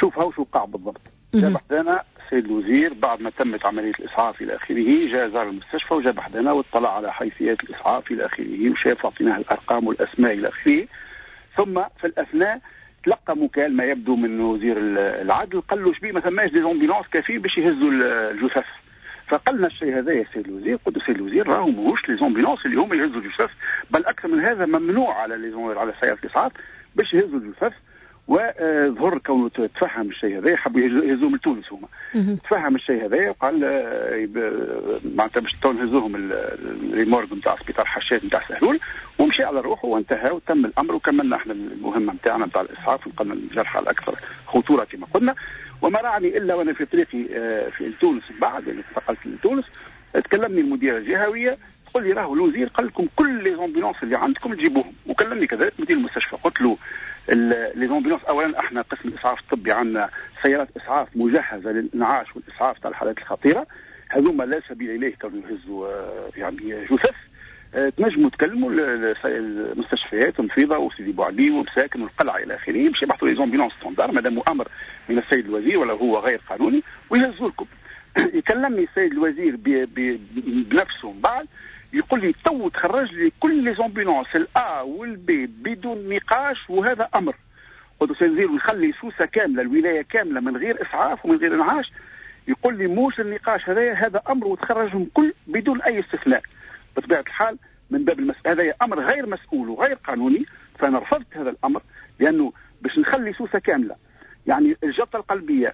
شوف هاو شو قاع بالضبط. جاب حدانا السيد الوزير بعد ما تمت عملية الإسعاف إلى آخره، جاء زار المستشفى وجاب حدانا واطلع على حيثيات الإسعاف إلى آخره، وشاف أعطيناه الأرقام والأسماء إلى آخره. ثم في الأثناء تلقى مكالمة يبدو من وزير العدل، قال له شبيه ما ثماش دي زومبيلونس كافي باش يهزوا الجثث. فقلنا الشيء هذا يا سيد الوزير، قلت السيد الوزير راهو ماهوش لي زومبيلونس اللي هم يهزوا الجثث، بل أكثر من هذا ممنوع على سيارة الإسعاف باش يهزوا الجثث. وظهر كونه تفهم الشيء هذا، حبوا يهزوه من تونس هما. تفهم الشيء هذا وقال معناتها باش نهزوهم الريمورغ نتاع سبيطار حشاد نتاع سهلول، ومشي على روحه وانتهى وتم الامر. وكملنا احنا المهمه نتاعنا نتاع الاسعاف ونقلنا الجرحى الاكثر خطوره كما قلنا. وما رعني الا وانا في طريقي في تونس بعد اللي انتقلت لتونس، تكلمني المديره الجهويه تقول لي راهو الوزير قال لكم كل لي زومبيلونس اللي عندكم تجيبوهم. وكلمني كذلك مدير المستشفى قلت له لي زومبيلونس اولا احنا قسم الاسعاف الطبي عندنا سيارات اسعاف مجهزه للانعاش والاسعاف تاع الحالات الخطيره، هذوما لا سبيل اليه كانوا يهزوا يعني جثث. تنجموا تكلموا المستشفيات المفيضه وسيدي بوعدي ومساكن والقلعه الى اخره باش يبعثوا لي زومبيلونس ستاندار مادام امر من السيد الوزير ولا هو غير قانوني ويهزوا لكم. يكلمني السيد الوزير بنفسه من بعد يقول لي تو تخرج لي كل لي زومبيلونس الA والB بدون نقاش وهذا امر. قلت السيد الوزير ونخلي سوسه كامله الولايه كامله من غير اسعاف ومن غير انعاش؟ يقول لي موش النقاش هذا امر وتخرجهم كل بدون اي استثناء. بطبيعه الحال من باب هذا امر غير مسؤول وغير قانوني، فانا رفضت هذا الامر لانه باش نخلي سوسه كامله يعني الجلطه القلبيه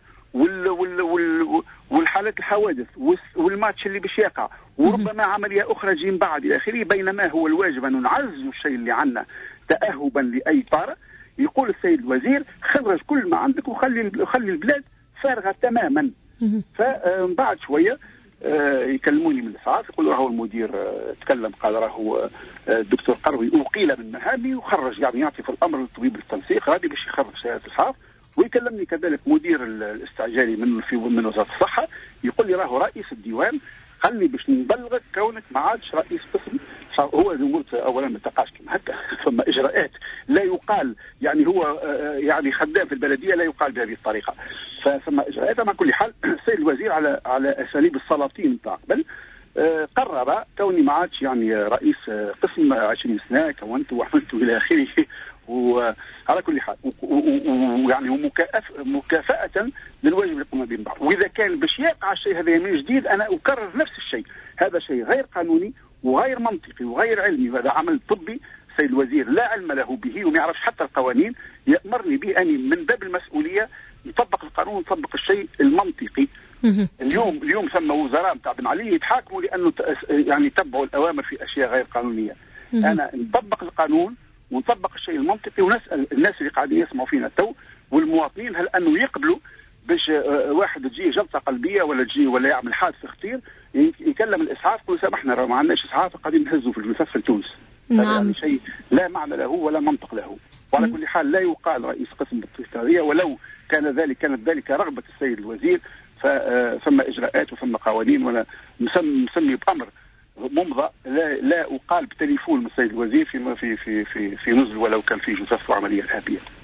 والحالات الحوادث والماتش اللي باش يقع وربما عمليه اخرى تجي من بعد الى اخره، بينما هو الواجب ان نعزز الشيء اللي عندنا تاهبا لاي طارئ. يقول السيد الوزير خرج كل ما عندك وخلي البلاد فارغه تماما. فمن بعد شويه يكلموني من الاسعاف يقولوا راهو المدير تكلم قال راهو الدكتور قروي اقيل من مهامي وخرج يعني يعطي في الامر للطبيب التنسيق غادي باش يخرج سياره الاسعاف. ويكلمني كذلك مدير الاستعجالي من وزاره الصحه يقول لي راهو رئيس الديوان قال لي باش نبلغك كونك ما عادش رئيس قسم. هو الامور اولا ما تقاش كما هكا، ثم اجراءات لا يقال يعني هو يعني خدام في البلديه لا يقال بهذه الطريقه. فثم اجراءات. مع كل حال السيد الوزير على اساليب السلاطين نتاع قبل قرر كوني ما عادش يعني رئيس قسم 20 سنه كونت وعملت الى اخره. وعلى كل حال ويعني مكافأة للواجب اللي قمنا به. واذا كان باش يقع الشيء هذا من جديد انا اكرر نفس الشيء. هذا شيء غير قانوني وغير منطقي وغير علمي، وهذا عمل طبي السيد الوزير لا علم له به وما يعرفش حتى القوانين. يأمرني به اني من باب المسؤوليه نطبق القانون ونطبق الشيء المنطقي. اليوم ثم وزراء نتاع بن علي يتحاكموا لانه يعني يتبعوا الاوامر في اشياء غير قانونيه. انا نطبق القانون ونطبق الشيء المنطقي ونسال الناس اللي قاعدين يسمعوا فينا تو والمواطنين هل انه يقبلوا باش واحد تجي جلطه قلبيه ولا تجي ولا يعمل حادث خطير يكلم الاسعاف يقول سامحنا راه ما عندناش اسعاف قاعدين نهزوا في الجثث في تونس. نعم. يعني شيء لا معنى له ولا منطق له. وعلى كل حال لا يقال رئيس قسم بالتكتاريه، ولو كانت ذلك رغبه السيد الوزير ثم اجراءات وثم قوانين. وانا مسمي بامر ممضى لا اقال بتليفون من السيد الوزير في نزل ولو كان في جثث وعمليه ارهابيه.